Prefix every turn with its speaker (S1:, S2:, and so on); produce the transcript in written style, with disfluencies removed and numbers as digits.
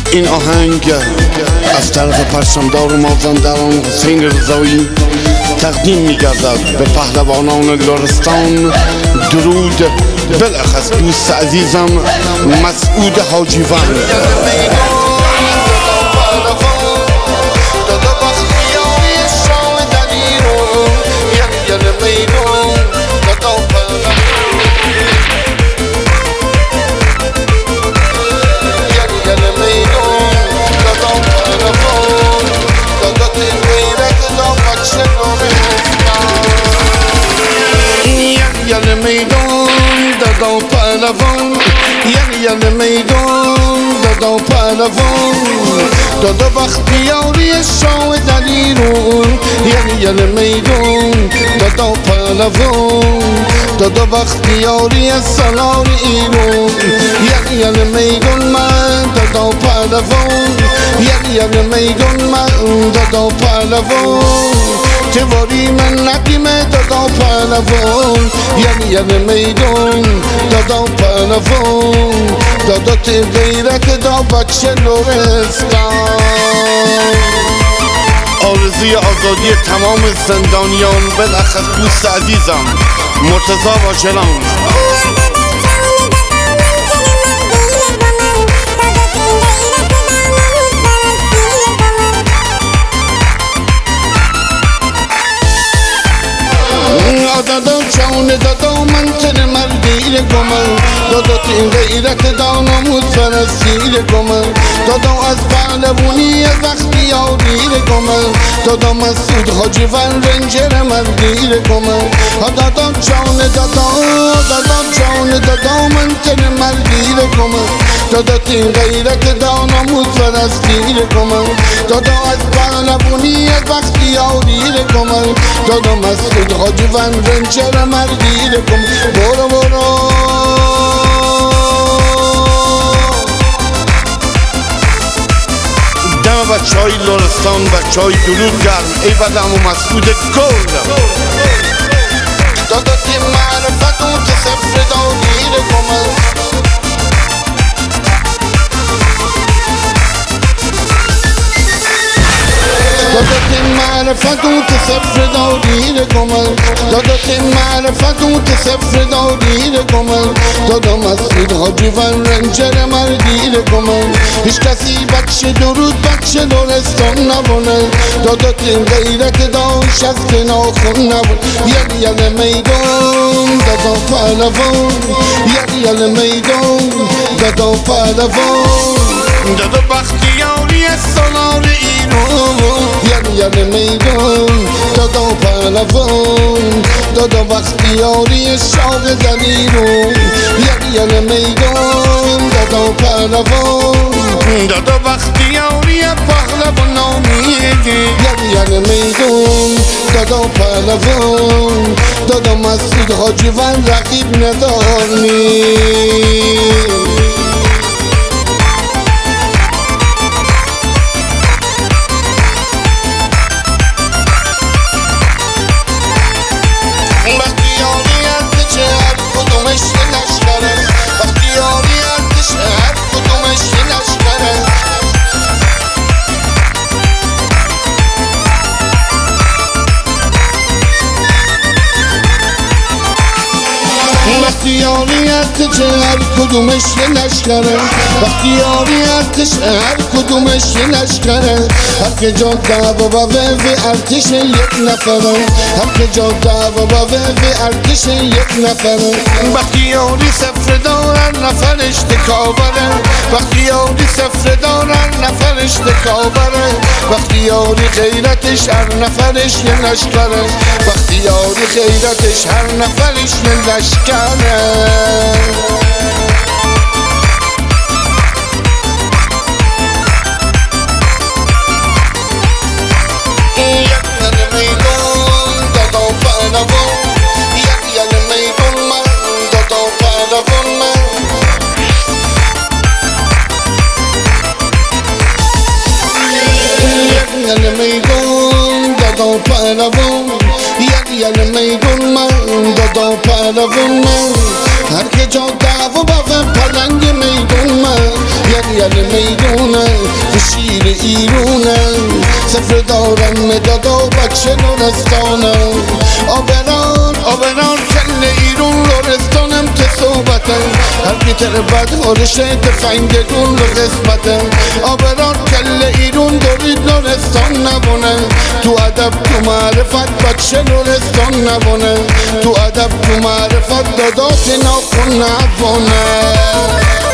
S1: این آهنگ از طرف پرچمدار مازندران حسین رضایی تقدیم می‌گردد به پهلوانان لرستان. درود بالاخص دوست عزیزم مسعود حاجیوند. دادم پهلوان یل میدان دادم پهلوان دادا بختیاری شاه دلیرون یل میدان دادم پهلوان دادا بختیاری سالار ایران یل میدان من دادم پهلوان یل میدان من دادم پهلوان جواری من نقیمه دادم پهلوان یل میدان دادم پهلوان دادات غیرت دا بچه لرستان. آرزوی آزادی تمام زندانیان بالاخص دوست عزیزم مرتضی واژلان. دادا جان دادا من تر مردیر گمم دادا تین غیرت دانمود فرستیر گمم دادا از پهلوانی از اختیاری گمم دادا مسعود حاجیوند رنجر مردیر گمم دادا جان دادا دادا جان دادا من تر مردیر گمم دادا تین غیرت دانمود فرستیر گمم دادا از پهلوانی از اختیاری گمم دادا مسعود حاجیوند رنجر مردیر کن. برو برو دم بچه های لرستان بچه های درود گرم ای بدم و مسعود گل دادا تیم معرفت و تصفر داگیر کن. دادا تیم معرفت و تصفر داگیر کن. دادا تیم معرفت و تصفر داگیر کن. دادا مسعود حاجیوند رنجر مردیر کن. هیچ کسی بچه درود بچه لرستان نبونه دادا تیم غیرت داشت از که ناخون نبون یل میدان دادا پهلوان یل میدان دادا پهلوان دادا بختیاری سالار ایران یل میدان دادا پهلوان دادا بختیاری شاه دلیرون یل میدان دادا پهلوان دادا بختیاری پهلوان نامیدی یل میدان دادا پهلوان دادا مسعود حاجیوند رقیب نداری. بختیاریت چه هر کدومش یه لشکره بختیاری ارتش هر کدومش یه لشکره هر که جا دعوا با وی ارتش یک نفره هر که جا دعوا با وی ارتش یک نفره بختیاری صفر دارن نفرش تکاوره بختیاری صفر دارن نفرش تکاوره بختیاری غیرتش هر نفرش یه لشکره بختیاری غیرتش هر نفرش یه لشکره. پهلوان یل میدون من دادا پهلوان من هر که جا دعوا با پلنگ میدون من یل میدونه ایرونه سفر دارم دادا بچه لرستانم آبران کل ایرون لرستانم که صحبتم هر بیتر بد هرشه تفنگ دون لقسمتم آبران کل ایرون دارید لرستان نبونه تو ادب تو معرفت بچه لرستان نبونه تو ادب تو معرفت دادا که ناخون نبونه